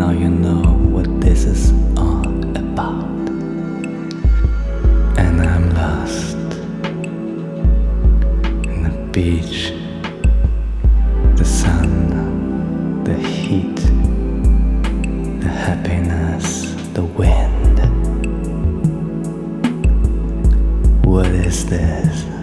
now you know what this is all about. And I'm lost in the beach, the sun, the heat, the happiness, the wind. What is this?